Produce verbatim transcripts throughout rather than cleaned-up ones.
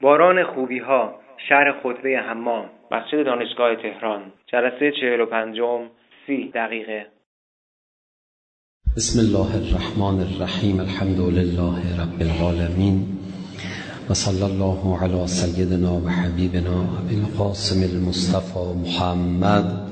باران خوبی ها، شهر خطبه حمام، مسجد دانشگاه تهران، جلسه چهل و پنجم، سی دقیقه. بسم الله الرحمن الرحیم. الحمد لله رب العالمین و صلی الله علی سیدنا و حبیبنا ابی القاسم المصطفى محمد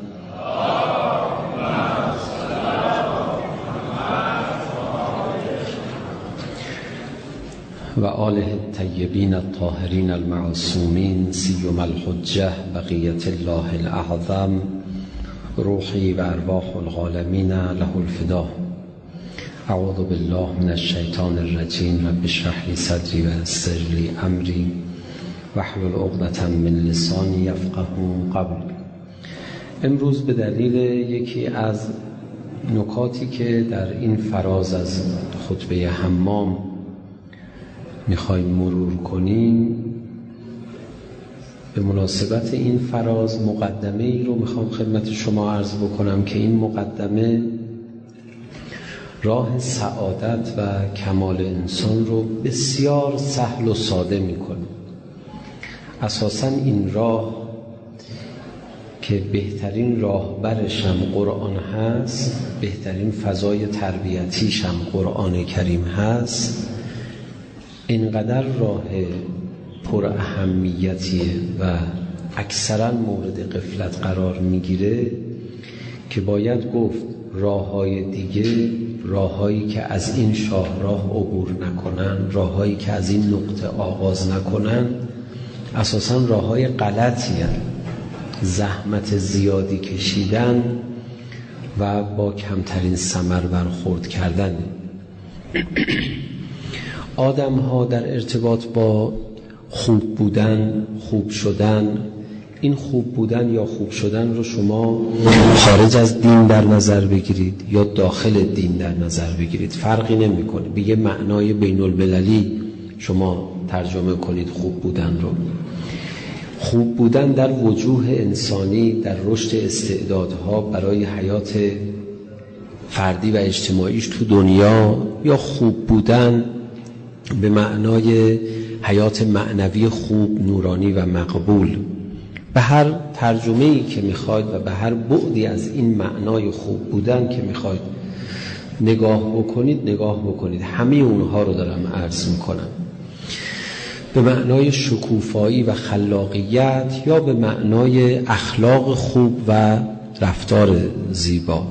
و آله الطیبین الطاهرین المعصومین سیما الحجة بقیة الله الاعظم روحی و ارواح العالمین له الفدا. اعوذ بالله من الشیطان الرجیم. رب اشرح لی صدری و یسر لی امری واحلل عقدة من لسانی یفقهوا قولی. امروز به دلیل یکی از نکاتی که در این فراز از خطبه حمام میخوایم مرور کنیم، به مناسبت این فراز مقدمه ای رو میخوام خدمت شما عرض بکنم که این مقدمه راه سعادت و کمال انسان رو بسیار سهل و ساده میکنه. اساساً این راه که بهترین راهبرش هم قرآن هست، بهترین فضای تربیتیش هم قرآن کریم هست، اینقدر راه پر اهمیتیه و اکثرا مورد غفلت قرار میگیره که باید گفت راههای دیگه، راههایی که از این شاهراه عبور نکنن، راههایی که از این نقطه آغاز نکنن، اساسا راههای غلطی هستند، زحمت زیادی کشیدن و با کمترین ثمر برخورد کردن. آدم ها در ارتباط با خوب بودن، خوب شدن، این خوب بودن یا خوب شدن رو شما خارج از دین در نظر بگیرید یا داخل دین در نظر بگیرید، فرقی نمیکنه. به یه معنای بین المللی شما ترجمه کنید خوب بودن رو. خوب بودن در وجوه انسانی، در رشد استعدادها برای حیات فردی و اجتماعیش تو دنیا، یا خوب بودن به معنای حیات معنوی خوب، نورانی و مقبول. به هر ترجمه‌ای که میخواید و به هر بعدی از این معنای خوب بودن که میخواید نگاه بکنید نگاه بکنید، همه اونها رو دارم عرض میکنم. به معنای شکوفایی و خلاقیت یا به معنای اخلاق خوب و رفتار زیبا.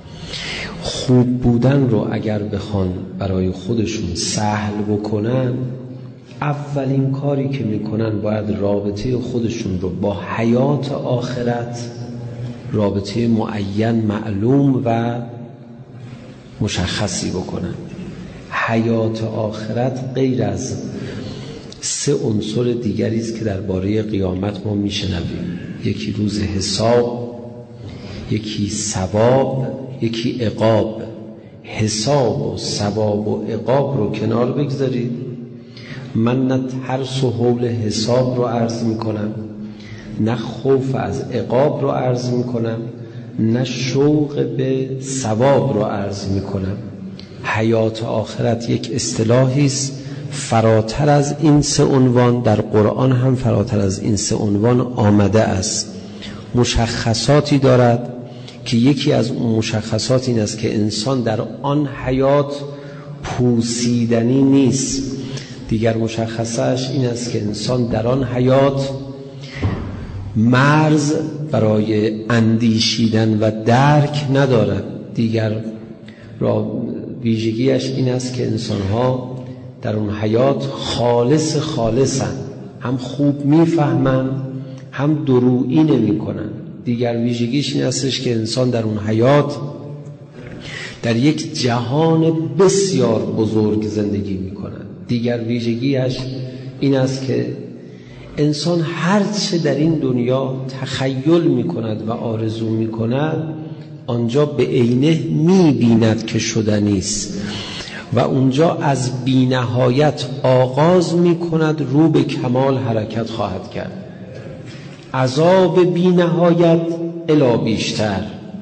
خوب بودن رو اگر بخوان برای خودشون سهل بکنن، اولین کاری که میکنن باید رابطه خودشون رو با حیات آخرت، رابطه معین معلوم و مشخصی بکنن. حیات آخرت غیر از سه عنصر دیگری است که درباره قیامت ما میشنویم. یکی روز حساب، یکی ثواب، یکی عقاب. حساب و ثواب و عقاب رو کنار بگذارید، من نه ترس و هول حساب رو عرض میکنم، نه خوف از عقاب رو عرض میکنم، نه شوق به ثواب رو عرض میکنم. حیات آخرت یک اصطلاحی است فراتر از این سه عنوان، در قرآن هم فراتر از این سه عنوان آمده است. مشخصاتی دارد که یکی از اون مشخصات این است که انسان در آن حیات پوسیدنی نیست. دیگر مشخصش این است که انسان در آن حیات مرز برای اندیشیدن و درک ندارد. دیگر ویژگیش این است که انسان‌ها در اون حیات خالص خالصن، هم خوب میفهمن هم درویی نمی کنن. دیگر ویژگیش این استش که انسان در اون حیات در یک جهان بسیار بزرگ زندگی می کنن. دیگر ویژگیش این است که انسان هرچه در این دنیا تخیل می کند و آرزو می کند، آنجا به عینه می بیند که شدنی است و اونجا از بی‌نهایت آغاز می کند رو به کمال حرکت خواهد کرد. عذاب بی‌نهایت الی بیشتر،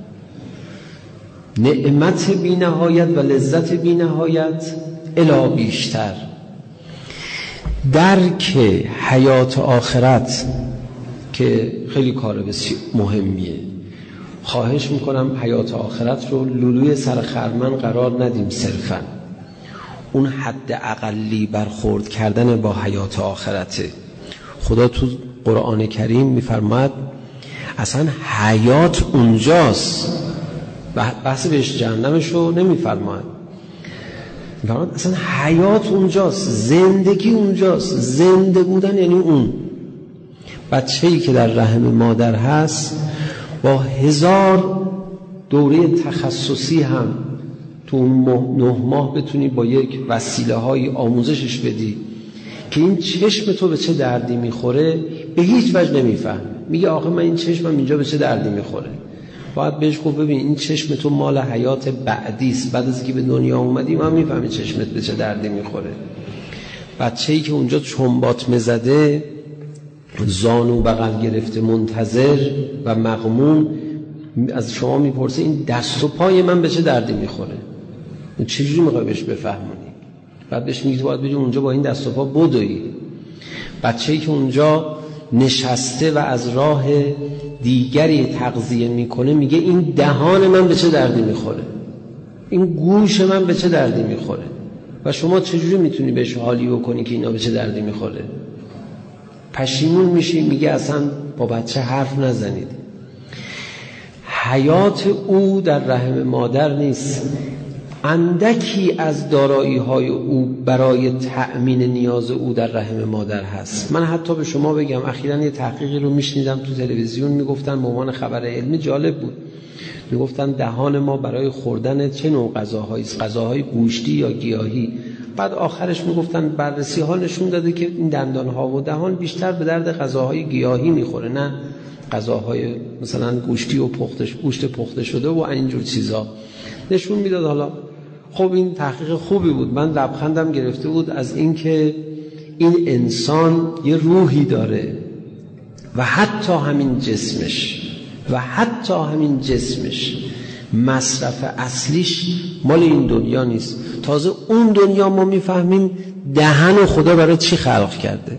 نعمت بی‌نهایت و لذت بی‌نهایت الی بیشتر. درک حیات آخرت که خیلی کار بسیار مهمیه. خواهش میکنم حیات آخرت رو لولوی سر خرمن قرار ندیم، صرفا اون حد اقلی برخورد کردن با حیات آخرته. خدا تو قرآن کریم میفرماد اصلا حیات اونجاست، بحث بهش جهنمش رو نمیفرماد، میفرماد اصلا حیات اونجاست، زندگی اونجاست. زنده بودن یعنی اون بچه‌ای که در رحم مادر هست با هزار دوره تخصصی هم تو اون نه ماه بتونی با یک وسیله های آموزشش بدی که این چشم تو به چه دردی میخوره، به هیچ وجه نمیفهم. میگه آخه من این چشمم اینجا به چه دردی میخوره. باید بهش گفت ببین این چشم تو مال حیات بعدیست، بعد از که به دنیا اومدی من میفهمی چشمت به چه دردی میخوره. بچه‌ای که اونجا چنبات زده، زانو بغل گرفته، منتظر و مغموم، از شما میپرسه این دست و پای من به چه دردی میخوره، چجوری میخوای بهش بفهمونی؟ بعد بهش میگی باید بری اونجا با این دست و پا بدوی. بچه‌ای که اونجا نشسته و از راه دیگری تغذیه میکنه میگه این دهان من به چه دردی میخوره، این گوش من به چه دردی میخوره. و شما چجوری میتونی بهش حالی بکنی که اینا به چه دردی میخوره؟ پشیمون میشی، میگه اصلا با بچه حرف نزنید. حیات او در رحم مادر نیست. اندکی از دارایی های او برای تأمین نیاز او در رحم مادر هست. من حتی به شما بگم اخیراً یه تحقیقی رو میشنیدم تو تلویزیون، میگفتن به عنوان خبر علمی جالب بود، میگفتن دهان ما برای خوردن چه نوع غذاهایی است، غذاهای گوشتی یا گیاهی. بعد آخرش میگفتن بررسی ها نشون داده که این دندان ها و دهان بیشتر به درد غذاهای گیاهی میخوره، نه غذاهای مثلا گوشتی و پخته گوشت پخته شده و اینجور چیزا نشون میداد. حالا خب این تحقیق خوبی بود، من لبخندم گرفته بود از اینکه این انسان یه روحی داره و حتی همین جسمش و حتی همین جسمش مصرف اصلیش مال این دنیا نیست. تازه اون دنیا ما میفهمیم دهن خدا برای چی خلق کرده.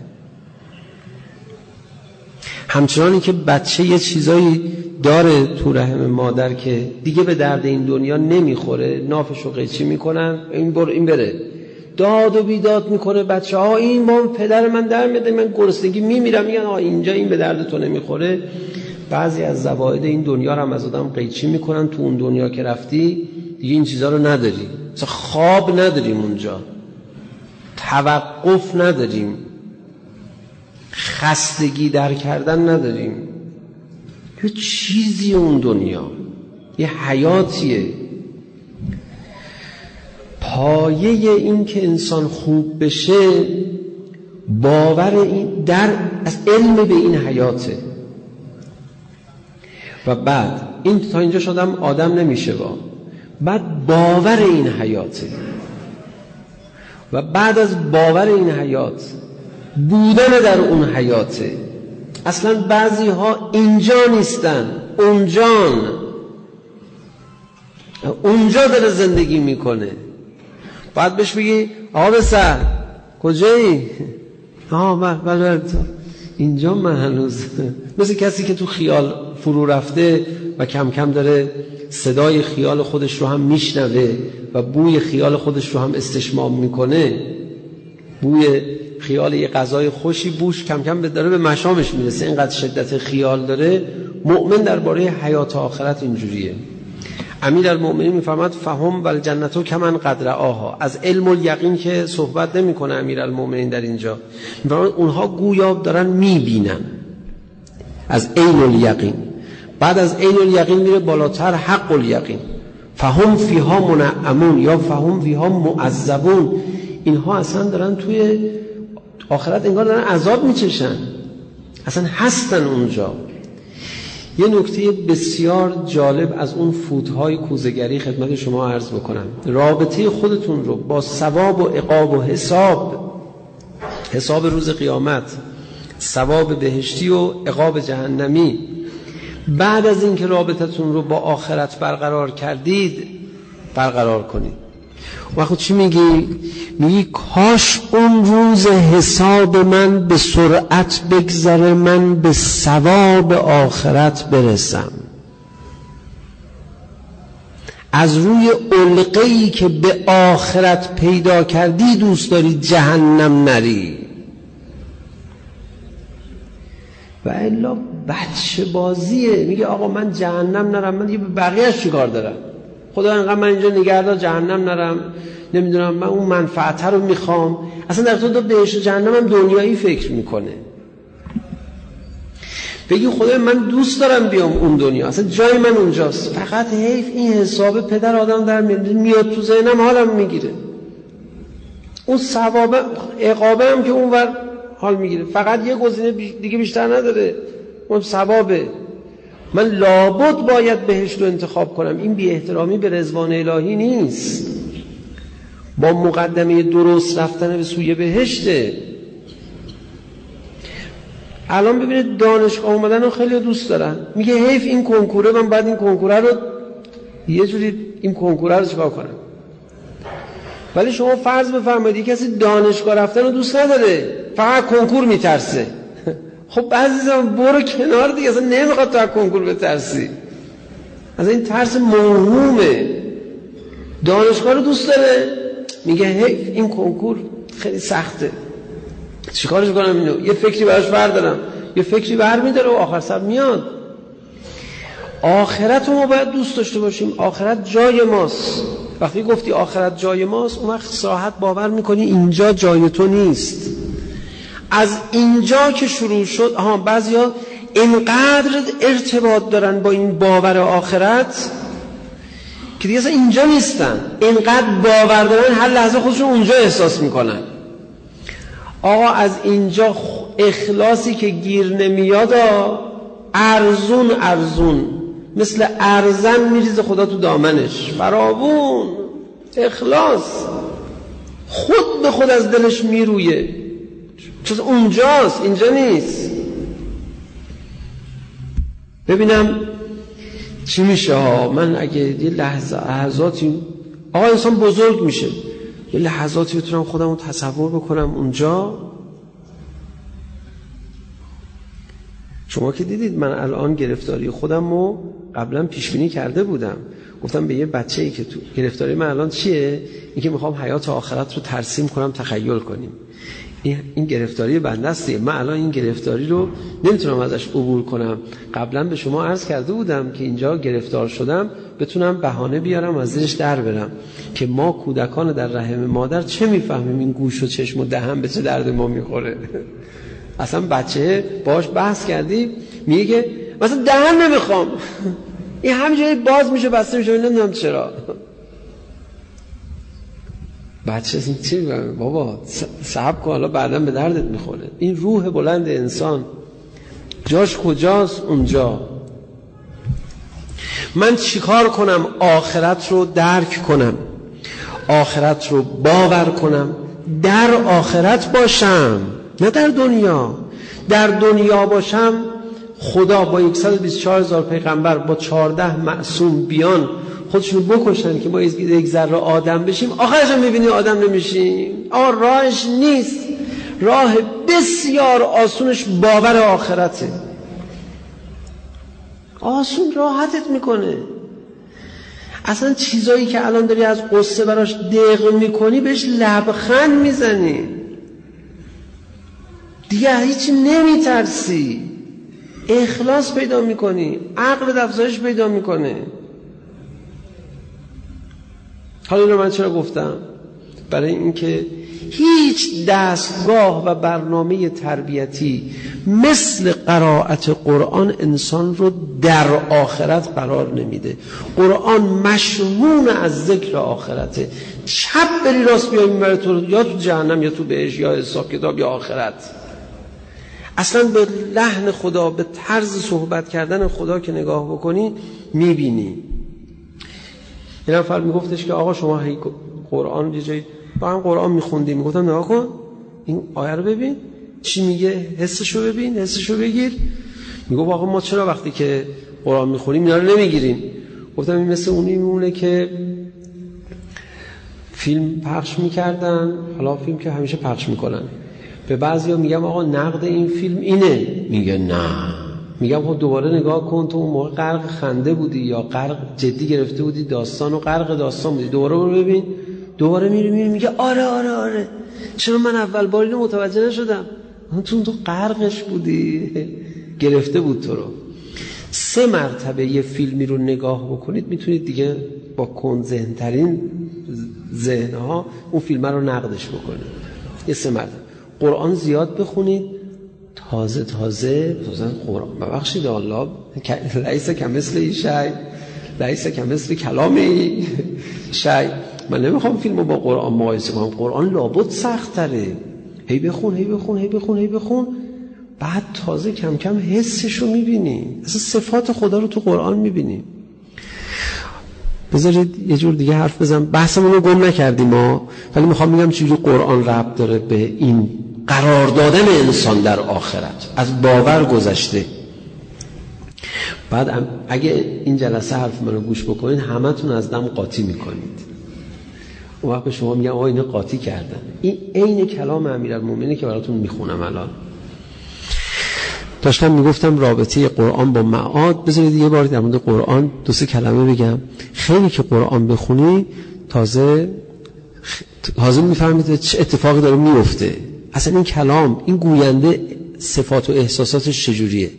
همچنانی که بچه یه چیزایی داره تو رحم مادر که دیگه به درد این دنیا نمیخوره، نافشو قیچی میکنن، این بر این بره، داد و بیداد میکنه بچه ها، این با پدر من در میده، من گرسنگی میمیرم، میگن آه اینجا این به درد تو نمیخوره. بعضی از زواید این دنیا رو هم از آدم قیچی میکنن، تو اون دنیا که رفتی دیگه این چیزا رو نداری، مثلا خواب نداریم اونجا، توقف نداریم، خستگی در کردن نداریم، یه چیزی اون دنیا، یه حیاتیه. پایه این که انسان خوب بشه باور این در از علم به این حیاته. و بعد این تا اینجا شدم آدم نمیشه با بعد باور این حیاته و بعد از باور این حیات بودن در اون حیاته. اصلا بعضی ها اینجا نیستن، اونجان، اونجا داره زندگی میکنه. بعد بهش بگی آقا بسر کجایی؟ آه بله اینجا من هنوز مثل کسی که تو خیال فرو رفته و کم کم داره صدای خیال خودش رو هم میشنوه و بوی خیال خودش رو هم استشمام میکنه. بوی خیال یه غذای خوشی بوش کم کم داره به مشامش میرسه، اینقدر شدت خیال داره. مؤمن درباره حیات آخرت اینجوریه. امیرالمؤمنین میفرماد فهم و الجنت کمن قدر آها. از علم الیقین که صحبت نمیکنه امیرالمؤمنین در اینجا، میفرماد اونها گویا دارن میبینن از عین الیقین. بعد از عین الیقین میره بالاتر حق الیقین. فهم فیها منعمون یا فهم فیها معذبون. اینها اصلا دارن توی آخرت انگار دارن عذاب میچشن، اصلا هستن اونجا. یه نکته بسیار جالب از اون فوتهای کوزه‌گری خدمت شما عرض بکنم. رابطه خودتون رو با ثواب و عقاب و حساب، حساب روز قیامت، ثواب بهشتی و عقاب جهنمی، بعد از اینکه رابطتون رو با آخرت برقرار کردید برقرار کنید. وقتی چی میگی؟ میگی کاش اون روز حساب من به سرعت بگذره، من به ثواب آخرت برسم. از روی علقه‌ای که به آخرت پیدا کردی دوست داری جهنم نری. و الا بچه بازیه. میگه آقا من جهنم نرم، من دیگه به بقیه‌اش چیکار دارم؟ خدا انقدر من اینجا نگهدار جهنم نرم، نمیدونم من اون منفعت رو میخوام. اصلا در تو بهشت و جهنم هم دنیایی فکر میکنه. بگی خدای من دوست دارم بیام اون دنیا، اصلا جای من اونجاست، فقط حیف این حساب پدر آدم در میاد تو ذهنم، حالم میگیره. اون ثواب عقابه هم که اونور حال میگیره، فقط یه گزینه دیگه بیشتر نداره، اون ثوابه. من لابد باید بهشت رو انتخاب کنم. این بی احترامی به رضوان الهی نیست، با مقدمه درست رفتن به سوی بهشته. الان ببینید دانشگاه اومدن رو خیلی دوست دارن، میگه حیف این کنکوره، من بعد این کنکوره رو یه جوری این کنکوره رو چیکار کنم. ولی شما فرض بفرمایید کسی دانشگاه رفتن رو دوست نداره، فقط کنکور میترسه. خب عزیزم برو کنار دیگه، اصلا نمیخواد تو از کنکور بترسی، اصلا این ترس موهومه. دانشگاه رو دوست داره، میگه حیف این کنکور خیلی سخته، چیکارش کنم اینو، یه فکری براش بردارم، یه فکری برمیداره و آخر سر میاد. آخرت رو ما باید دوست داشته باشیم. آخرت جای ماست. وقتی گفتی آخرت جای ماست، اون وقت صراحت باور میکنی اینجا جای تو نیست. از اینجا که شروع شد، ها بعضیا اینقدر ارتباط دارن با این باور آخرت که دیگه اصلا اینجا نیستن، اینقدر باور دارن هر لحظه خودشون اونجا احساس میکنن. آقا از اینجا اخلاصی که گیر نمیاد، ارزون ارزون مثل ارزن میریزه خدا تو دامنش، فراوون اخلاص خود به خود از دلش میرویه، چون اونجاست، اینجا نیست. ببینم چی میشه ها. من اگه یه لحظه لحظاتی آقا انسان بزرگ میشه، یه لحظاتی بتونم خودم رو تصور بکنم اونجا. شما که دیدید من الان گرفتاری خودم رو قبلا پیش بینی کرده بودم، گفتم به یه بچه‌ای که تو گرفتاری من الان چیه، این که میخوام حیات و آخرت رو ترسیم کنم، تخیل کنیم. این این گرفتاری بنده است. من الان این گرفتاری رو نمیتونم ازش عبور کنم. قبلا به شما عرض کرده بودم که اینجا گرفتار شدم بتونم بهانه بیارم از زیرش در برم، که ما کودکان در رحم مادر چه میفهمیم این گوش و چشم و دهن به چه درد ما میخوره. اصلا بچه باش بحث کردی میگه مثلا دهن نمیخوام، این همینجوری باز میشه بسته میشه، نمیدونم چرا. بچه چی بابا صبر کن، حالا بعداً به دردت میخوره. این روح بلند انسان جاش کجاست؟ اونجا. من چیکار کنم آخرت رو درک کنم، آخرت رو باور کنم، در آخرت باشم نه در دنیا. در دنیا باشم خدا با صد و بیست و چهار هزار پیغمبر با چهارده معصوم بیان خودشون بکشن که ما یک ذره آدم بشیم، آخرش هم میبینی آدم نمیشیم. آه راهش نیست. راه بسیار آسونش باور آخرته، آسون راحتت میکنه. اصلا چیزایی که الان داری از قصه براش دق میکنی بهش لبخند میزنی، دیگه هیچ نمیترسی، اخلاص پیدا میکنی، عقل افزایش پیدا میکنه. حالا اینو من چرا گفتم؟ برای اینکه هیچ دستگاه و برنامه تربیتی مثل قرائت قرآن انسان رو در آخرت قرار نمیده. قرآن مشمول از ذکر آخرته. چپ بری راست بیایی میبره تو یا تو جهنم یا تو بهشت یا حساب کتاب یا آخرت. اصلا به لحن خدا، به طرز صحبت کردن خدا که نگاه بکنی میبینی. یه نفر میگفتش که آقا شما قرآن یه جایی با هم قرآن میخوندیم، میگفتم نگاه کن این آیه رو ببین چی میگه، حسشو ببین، حسشو بگیر. میگفت آقا ما چرا وقتی که قرآن میخونیم اینا رو نمیگیریم؟ گفتم این مثل اونی میمونه که فیلم پخش میکردن، حالا فیلم که همیشه پخش میکنن، به بعضیا میگم آقا نقد این فیلم اینه، میگه نه. میگم خب دوباره نگاه کن، تو اون موقع غرق خنده بودی یا غرق جدی گرفته بودی داستان و غرق داستان بودی، دوباره برو ببین. دوباره میری میری میگه آره آره آره چرا من اول بار اینو متوجه نشدم؟ تو تو غرقش بودی، گرفته بود تو رو. سه مرتبه یه فیلمی رو نگاه بکنید میتونید دیگه با کند ذهن‌ترین ذهن‌ها اون فیلم رو نقدش بکنید. یه سه مرتبه. قرآن زیاد بخونید، تازه تازه مثلا قرآن ببخشید الله لیس کمثل شیء لیس کمثل کلامی شیء. من نمیخوام فیلمو با قرآن مقایسه کنم، قرآن لابد سخت تره. هی بخون هی بخون هی بخون هی بخون، بعد تازه کم کم حسشو میبینی، اصلا صفات خدا رو تو قرآن میبینی. بذارید یه جور دیگه حرف بزنم، بحثمون رو گم نکردیم ما، ولی میخوام بگم چجوری قرآن ربط داره به این قرار دادن انسان در آخرت. از باور گذشته. بعد اگه این جلسه حرف منو گوش بکنید همتون از دم قاطی میکنید. اون وقت به شما میگم آقا اینو قاطی کردن. این عین کلام امیرالمومنینه که براتون میخونم الان. داشتم میگفتم رابطه قرآن با معاد. بذارید یه بار در مورد قرآن دو سه کلمه بگم. خیلی که قرآن بخونی تازه تازه میفهمید چه اتفاقی داره میفته. اصلا این کلام، این گوینده صفات و احساساتش چجوریه.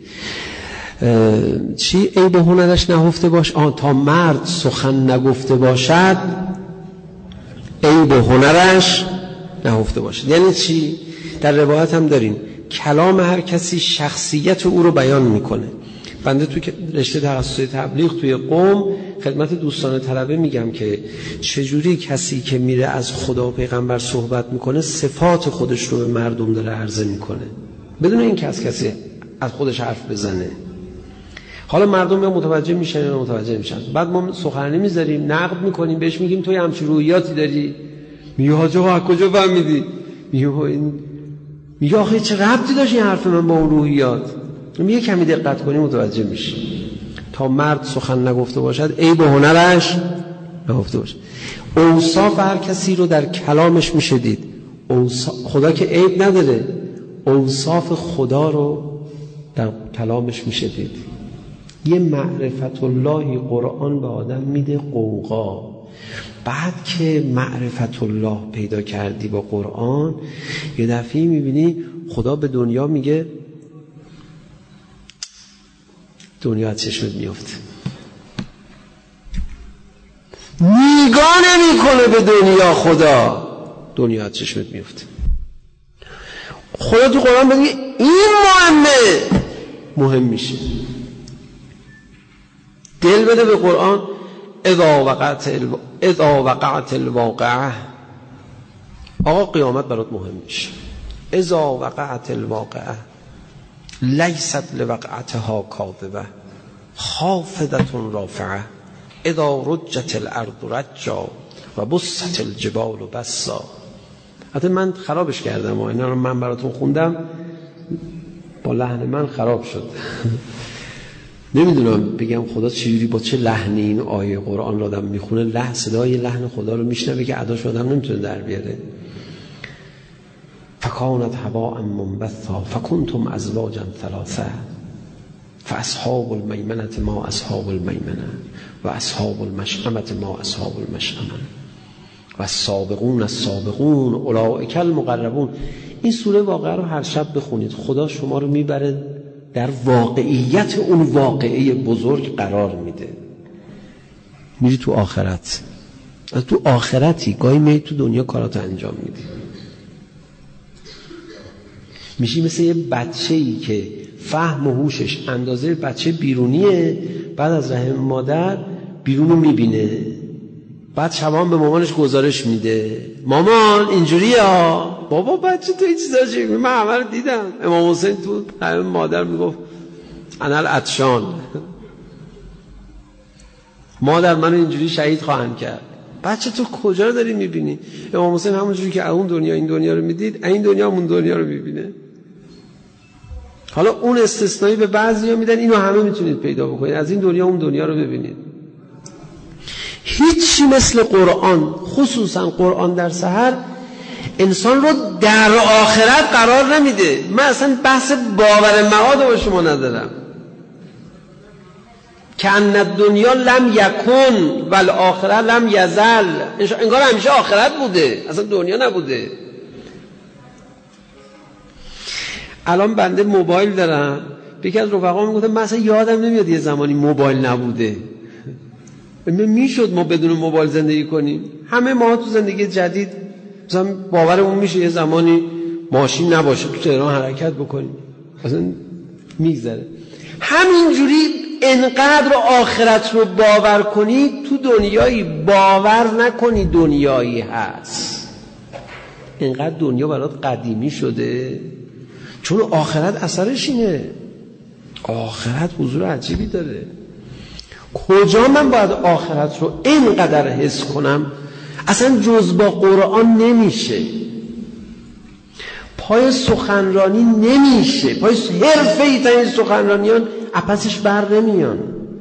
چی عیب هنرش نهفته باش؟ آن تا مرد سخن نگفته باشد عیب هنرش نهفته باشد. یعنی چی؟ در روایت هم داریم کلام هر کسی شخصیت او رو بیان میکنه. بنده توی رشته تخصصی تبلیغ توی قم خدمت دوستان طلبه میگم که چجوری کسی که میره از خدا و پیغمبر صحبت میکنه صفات خودش رو به مردم داره عرضه میکنه بدون اینکه از کسی از خودش حرف بزنه. حالا مردم یا متوجه میشن یا متوجه میشن. بعد ما سخنرانی میذاریم، نقد میکنیم، بهش میگیم توی همچین روحیاتی داری. میگه حاجا از کجا فهمیدی؟ میگه این میگه آخه چه ربطی داشت این حرف من با اون روحیات؟ میگه کمی دقت کنی متوجه میشی. تا مرد سخن نگفته باشد عیب هنرش نگفته باشد. اوصاف هر کسی رو در کلامش میشه دید. خدا که عیب نداره، اوصاف خدا رو در کلامش میشه دید. یه معرفت اللهی قرآن به آدم میده قوقا. بعد که معرفت الله پیدا کردی با قرآن، یه دفعه میبینی خدا به دنیا میگه دنیا از چشمت میفته. نگاه نمیکنه به دنیا، خدا دنیا از چشمت میفته. خدا تو قرآن بگه این مهمه، مهم میشه. دل بده به قرآن. اذا وقعت الو... اذا وقعت الواقعه، آقا قیامت برات مهم میشه. اذا وقعت الواقعه لیست لوقعتها کاذبه خافضة رافعه اذا رجت الارض رجا و بست الجبال بسا. حتی من خرابش کردم و اینا رو من براتون خوندم، با لحن من خراب شد. نمیدونم بگم خدا چجوری با چه لحنی این آیه قرآن رو آدم میخونه، لحن صدای لحن خدا رو میشنوه که اداش آدم نمیتونه در بیاره. فکانت هواء منبثا فکنتم ازواجا ثلاثه فاصحاب المیمنه ما اصحاب المیمنه و اصحاب المشأمه ما اصحاب المشأمه و السابقون السابقون اولئک المقربون. این سوره واقعه رو هر شب بخونید، خدا شما رو میبره در واقعیت اون واقعه بزرگ قرار میده. میری تو آخرت، از تو آخرتی گاهی میری تو دنیا کاراتو انجام میدی. میشی مثل یه بچه‌ای که فهم و هوشش اندازه بچه بیرونیه، بعد از رحم مادر بیرونو میبینه، بعد شبان به مامانش گزارش میده مامان اینجوریه ها، بابا بچه تو این چیزا چی؟ من همه رو دیدم. امام حسین تو رحم مادر میگفت انا العطشان، مادر منو اینجوری شهید خواهند کرد. بچه تو کجا رو داری میبینی؟ امام حسین همونجوری که اون دنیا این دنیا رو میدید، این دنیا همون دنیا رو میبینه. حالا اون استثنایی به بعضیا میدن، اینو همه میتونید پیدا بکنید، از این دنیا اون دنیا رو ببینید. هیچی مثل قرآن، خصوصا قرآن در سحر، انسان رو در آخرت قرار نمیده. من اصلا بحث باور معاد با شما ندارم. که ان الدنیا لم یکن و الاخره لم یزل، انگار همیشه آخرت بوده، اصلا دنیا نبوده. الان بنده موبایل دارم، یکی از رفقا میگفت من اصلا یادم نمیاد یه زمانی موبایل نبوده. میشد ما بدون موبایل زندگی کنیم؟ همه ما تو زندگی جدید مثلا باورمون میشه یه زمانی ماشین نباشه تو تهران حرکت بکنیم، اصلا میگذره. همینجوری انقدر آخرت رو باور کنی تو دنیایی باور نکنی دنیایی هست. انقدر دنیا برات قدیمی شده چون آخرت اثرش اینه. آخرت حضور عجیبی داره. کجا من باید آخرت رو اینقدر حس کنم؟ اصلا جز با قرآن نمیشه. پای سخنرانی نمیشه. پای حرفه‌ای تا این سخنرانیان اپسش بر نمیان.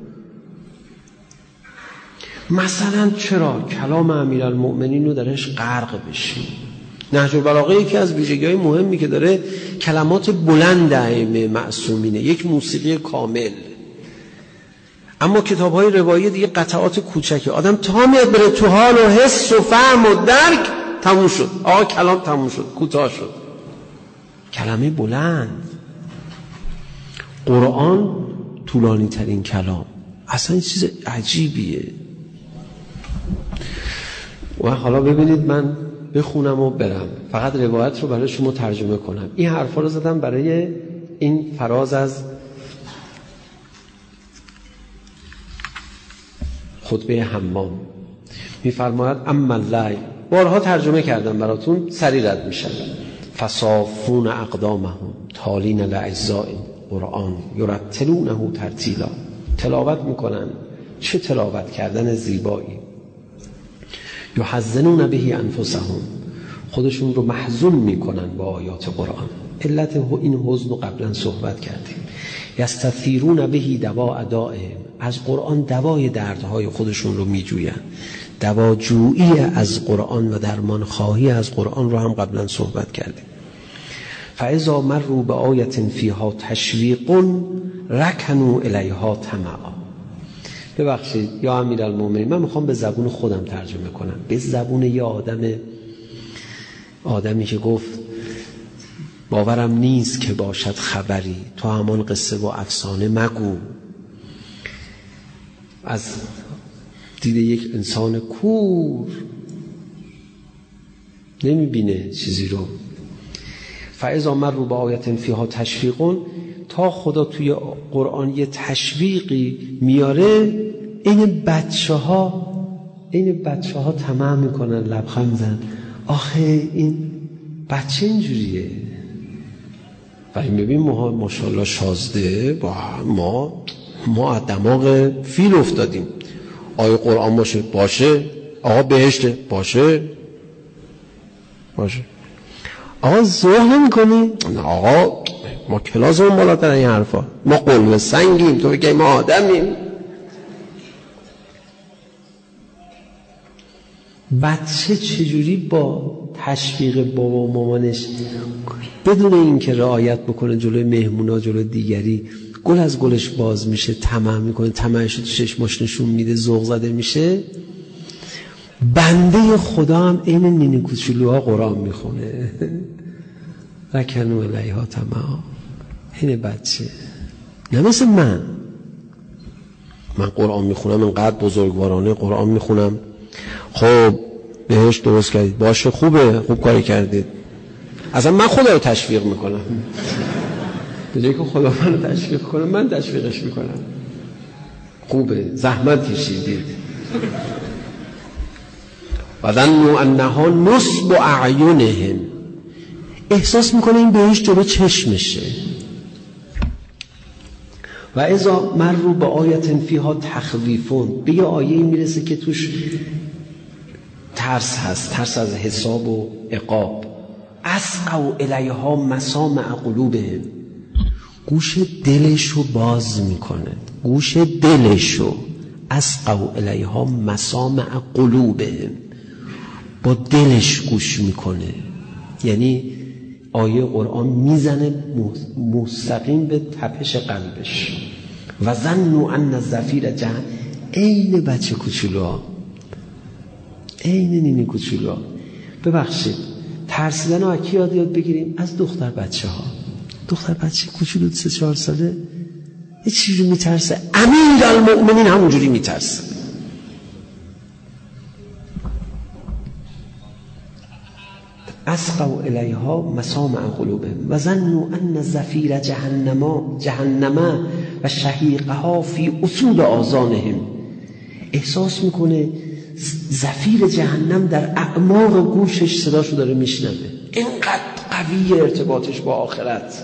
مثلا چرا کلام امیرالمؤمنین رو درش غرق بشیم؟ نهج البلاغه یکی از ویژگی‌های مهمی که داره کلمات بلند ائمه معصومینه، یک موسیقی کامل. اما کتاب‌های روایی دیگه قطعات کوچکه. آدم تا میاد بره تو حال و حس و فهم و درک، تموم شد. آقا کلام تموم شد، کوتاه شد. کلمه بلند. قرآن طولانی ترین کلام. اصلا این چیز عجیبیه. و حالا ببینید من بخونم و برم، فقط روایت رو برای شما ترجمه کنم. این حرفا رو زدم برای این فراز از خطبه حمام. میفرماید اما اللیل، بارها ترجمه کردم براتون، سریع رد میشن. فصافون اقدامهم تالین الاعزاء قرآن یرتلونه ترتیلا، تلاوت میکنن، چه تلاوت کردن زیبایی. یحزنون به انفسهم، خودشون رو محزون میکنن با آیات قرآن. علت این حزن رو قبلا صحبت کردیم. یستثیرون به دواء دائهم، از قرآن دوای دردهای خودشون رو میجوین. دواجویی از قرآن و درمان خواهی از قرآن رو هم قبلا صحبت کردیم. فاذا مروا بآیة فیها تشویق رکنوا الیها طمعا. ببخشید یا امیرالمومنین، من میخوام به زبون خودم ترجمه کنم، به زبون یه آدم آدمی که گفت باورم نیست که باشد خبری، تو همان قصه و افسانه مگو. از دید یک انسان کور نمیبینه چیزی رو. فاذا مروا بآیة فیها تشویق، تا خدا توی قرآن یه تشویقی میاره، این بچه ها این بچه ها طمع میکنن، لبخند میزنن. آخه این بچه اینجوریه. و این ببین ما ماشاءالله شازده با ما ما از دماغ فیل افتادیم. آیه قرآن باشه باشه، آقا بهشته باشه باشه، آقا ذوق نمی کنی؟ نه آقا ما کلاسمون بالاتر این حرفا، ما قلب سنگیم، تو بگی ما آدمیم. بچه چجوری با تشویق بابا و مامانش بدون اینکه رعایت بکنه جلوی مهمونا، جلوی دیگری، گل از گلش باز میشه، طمع میکنه، طمعش رو تو چشماش نشون میده، ذوق زده میشه. بنده خدا هم این نینی کوچولوها قرآن میخونه. رکنوا الیها طمعا. این بچه نه مثل من. من قرآن میخونم، اینقدر بزرگوارانه قرآن میخونم. خب بهش درست کردید، باشه خوبه، خوب کاری کردید. اصلا من خدا رو تشویق میکنم، به جایی که خدا من رو تشویق کنم من تشویقش میکنم. خوبه، زحمت کشیدید. و ظنوا انها نصب اعینهم، احساس میکنه این بهش جلو چشمشه. و اذا مروا بآیة فیها تخویفون، به یه آیه میرسه که توش ترس هست، ترس از حساب و عقاب. اسقوا الیها مسامع قلوبهم، گوش دلشو باز میکنه، گوش دلشو اسقوا الیها مسامع قلوبهم، با دلش گوش میکنه. یعنی آیه قرآن میزنه مستقیم به تپش قلبش. و ظنوا ان الزفیر جهنم، عین بچه کوچولوها، عین نینی کوچولوها. ببخشید ترسیدن رو کی یاد یاد بگیریم؟ از دختر بچه ها. دختر بچه کوچولو سه چهار ساله یه چیزی میترسه، امیرالمؤمنین همونجوری میترسه. اسقوا الیها مسامع قلوبهم و ظنوا ان زفیر جهنم جهنم و شهیقها فی اصول آذانهم. احساس میکنه زفیر جهنم در اعماق گوشش صداشو داره میشنوه. اینقدر قوی ارتباطش با آخرت.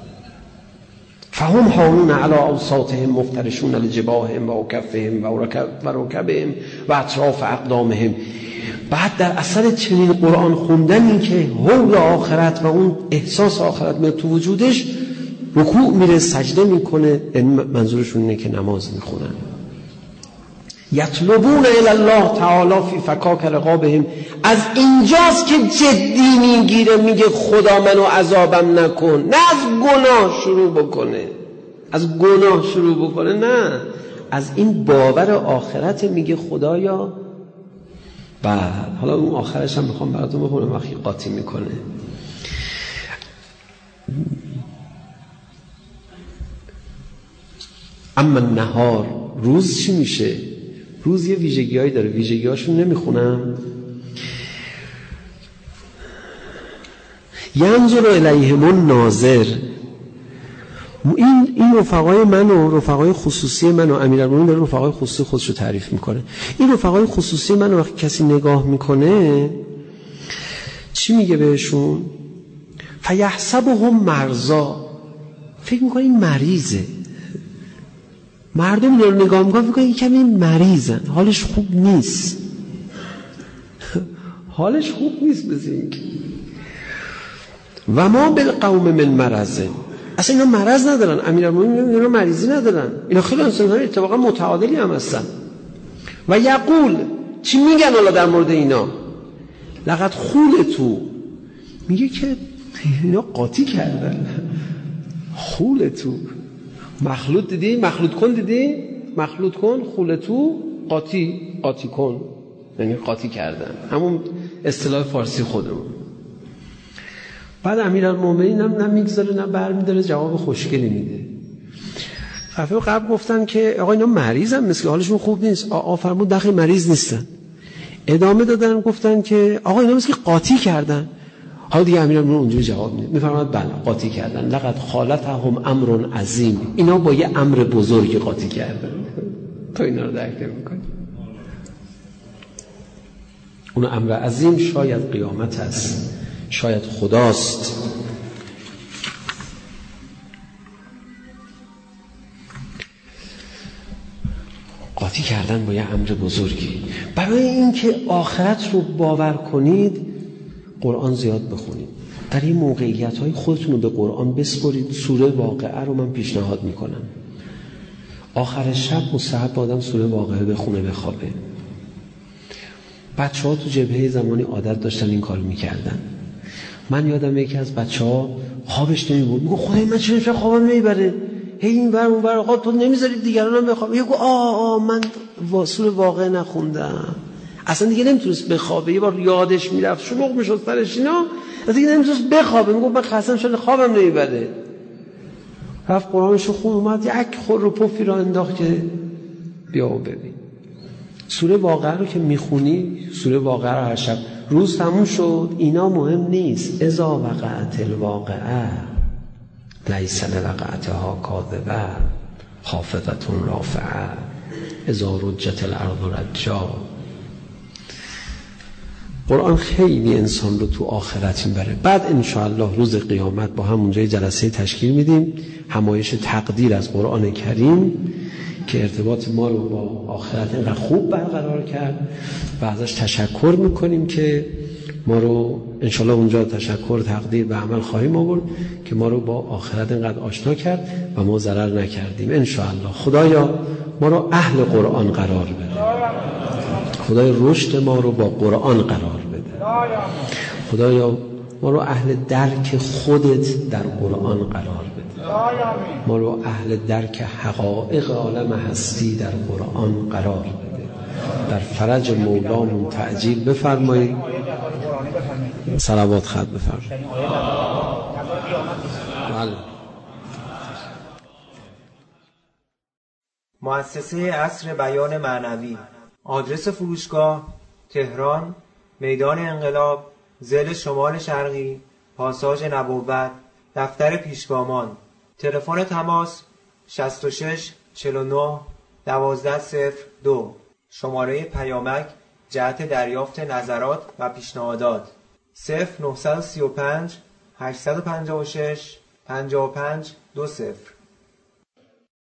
فهم حانون علی اوساطهم مفترشون لجباههم و کفهم و رکبهم و اطراف اقدامهم. بعد در اثر چنین قرآن خوندنی که حول آخرت و اون احساس آخرت میاد تو وجودش، رکوع میره، سجده میکنه. منظورشون اینه که نماز میخونن. یطلبون الی الله تعالی فی فکاک رقابهم. از اینجاست که جدی میگیره، میگه خدا منو عذابم نکن. نه از گناه شروع بکنه، از گناه شروع بکنه، نه، از این باور آخرت میگه خدایا. بعد حالا اون آخرش هم میخوام براتون بخونم وقتی قاطی میکنه. اما نهار، روز چی میشه؟ روز یه ویژگی هایی داره، ویژگی هاشون نمیخونم. ینظر الیهم الناظر. این این رفقای من و رفقای خصوصی من و امیرالمومنین داره رفقای خصوصی خودش رو تعریف میکنه. این رفقای خصوصی من وقتی کسی نگاه میکنه چی میگه بهشون؟ فیحسبهم مرضا. فکر میکنه این مریضه. مردم رو نگاه میکنه فکر کنه این کمی مریضن، حالش خوب نیست. حالش خوب نیست بزنگ. و ما بالقوم من مرض. اصلا اینا مرض ندارن، امیرالمومنین اینا مریضی ندارن، اینا خیلی انسان‌های اتفاقا متعادلی هم هستن. و یقول، چی میگن حالا در مورد اینا؟ لقد خولتو، میگه که اینا قاطی کردن. خولتو، مخلوط دیدی؟ مخلوط کن دیدی؟ مخلوط کن، خولتو، قاطی، قاطی کن، یعنی قاطی کردن، همون اصطلاح فارسی خودمون. بعد امیرالمومنین هم نه میگذاره نه برمیداره، جواب خوشگلی میده. دفعه قبل گفتن که آقا اینا مریضن، مثل حالشون خوب نیست. آقا فرمود داخل مریض نیستن. ادامه دادن گفتن که آقا اینا مثل قاطی کردن. حالا دیگه امیرالمومنین اونجوری جواب میده، میفرماد بله قاطی کردن. لقد خالتهم امر عظیم. اینا با یه امر بزرگی قاطی کردن. تو اینا رو درک نمی‌کنی. اون امر عظیم شاید قیامت است، شاید خداست. قاطی کردن با یه امر بزرگی. برای اینکه آخرت رو باور کنید قرآن زیاد بخونید. در این موقعیت‌های خودتون رو به قرآن بسپرید. سوره واقعه رو من پیشنهاد میکنم. آخر شب مستحب آدم سوره واقعه بخونه بخوابه. بچه‌ها تو جبهه زمانی عادت داشتن این کار میکردن. من یادم یکی از بچه‌ها خوابش نمیبرد، میگه خدای من چرا امشب خوابم نمیبره، هی این ور اون ور، آقا تو نمیذارید دیگرانم بخوابن. میگه آ آ من سوره واقعه نخوندم. اصلا دیگه نمیتونست بخوابه. یه بار یادش میرفت، شلوغ میشد سرش اینا، دیگه نمیتونست بخوابه. میگه من خستم شده خوابم نمیبره. رفت قرآنشو خون، اومد یک خور رو پفی را انداخت که بیا و ببین. سوره واقعه رو که میخونی، سوره واقعه رو هر شب، روز تموم شد، اینا مهم نیست. اذا وقعت الواقعه لیس لوقعتها کاذبه خافضة رافعه اذا رجت الارض رجا. قرآن خیلی انسان رو تو آخرت میبره. بعد انشاءالله روز قیامت با هم اونجا جلسه تشکیل میدیم، همایش تقدیر از قرآن کریم که ارتباط ما رو با آخرت اینقدر خوب برقرار کرد و ازش تشکر میکنیم که ما رو انشالله اونجا تشکر تقدیر به عمل خواهیم آورد که ما رو با آخرت اینقدر آشنا کرد و ما ضرر نکردیم انشالله. خدایا ما رو اهل قرآن قرار بده، خدای رشد ما رو با قرآن قرار بده، خدایا ما رو اهل درک خودت در قرآن قرار بده، ما رو اهل درک حقایق عالم هستی در قرآن قرار بده. در فرج مولامون تعجیل بفرمایید. صلوات خط بفرمایید. بله. مؤسسه عصر بیان معنوی. آدرس فروشگاه: تهران، میدان انقلاب، ضلع شمال شرقی، پاساژ نبوت، دفتر پیشگامان. تلفن تماس: شصت و شش چهل و نه دوازده صفر دو. شماره پیامک جهت دریافت نظرات و پیشنهادات: صفر نه سه پنج هشت پنج شش پنج پنج دو صفر.